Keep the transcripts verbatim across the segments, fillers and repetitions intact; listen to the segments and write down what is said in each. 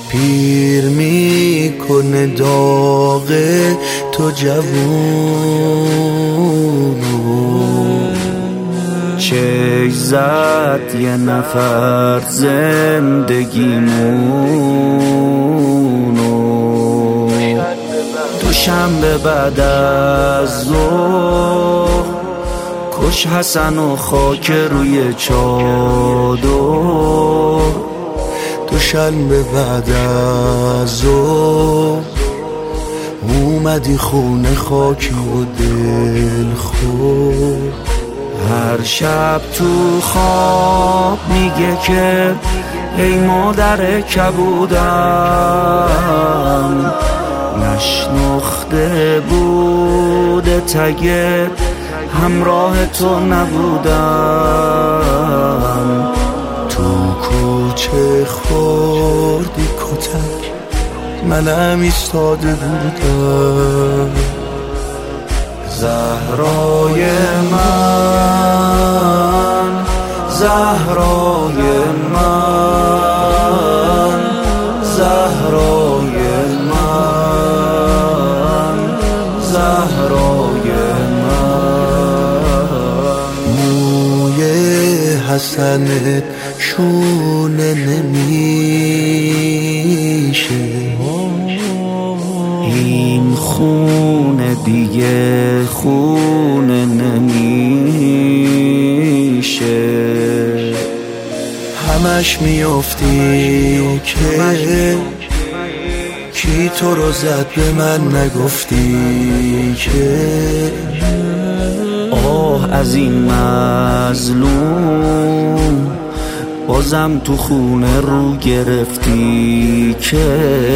پیر میکنه داغ تو جوونو. چه زد یه نفر زندگیمونو. دوشنبه بعد از ظهر کش حسن و خاک روی چادر. دوشنبه بعد از ظهر اومدی خونه خاکی و دل خور. هر شب تو خواب میگه که ای مادر کبودم، نشناخته بوده تگه همراه تو نبودم. تو کوچه خوردی کتک منم ایستاده بودم. زهرای من، زهرای من، زهرای من، زهرای من. موی حسنت شونه نمیشه، این خونه دیگه خونه نمیشه. همش میافتی که کی تو رو زد به من نگفتی که. آه از این مظلوم بازم تو خونه رو گرفتی که.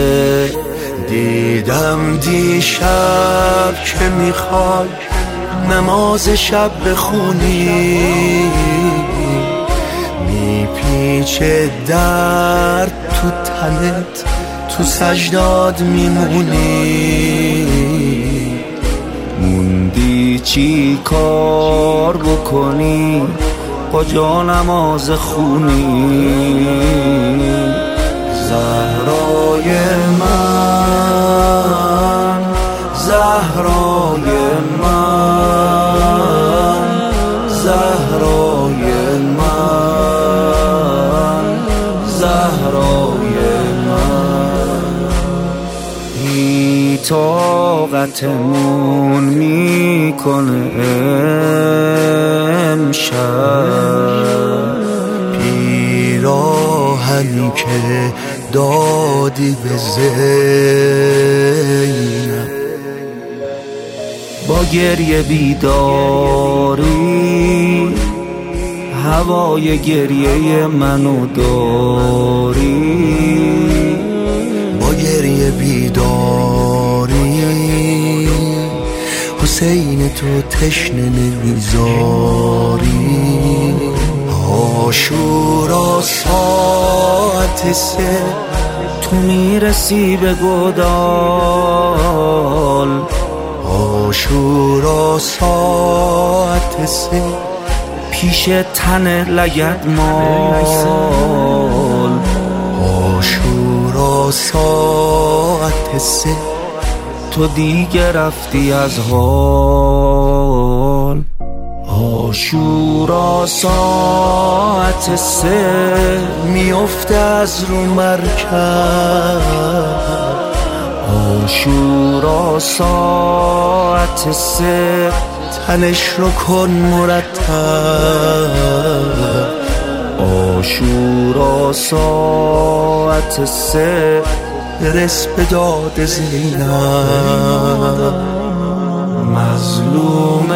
دیدم دیشب که میخوای نماز شب بخونی، میپیچه درد تو تنت تو سجداد میمونی. موندی چی کار بکنی کجا نماز خونی. زهرای من، زهرای من، زهرای من، زهرای من. بی طاقتمون میکنه امشب پیراهنی که دادی به زینب. با گریه بیداری هوای گریه منو داری. با گریه بیداری حسین تو تشنه نمیذاری. عاشورا ساعت سه تو میرسی به گودال. عاشورا ساعت سه پیش تن لگدمال. عاشورا ساعت سه تو دیگه رفتی از حال. عاشورا ساعت سه میفته از رو مرکب. عاشورا ساعت سه تنش رو کن مرتب. عاشورا ساعت سه برس به داد زینب. مظلوم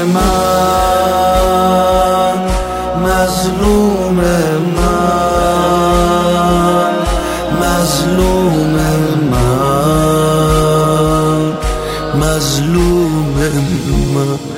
من، مظلوم من، مظلوم من، مظلوم من.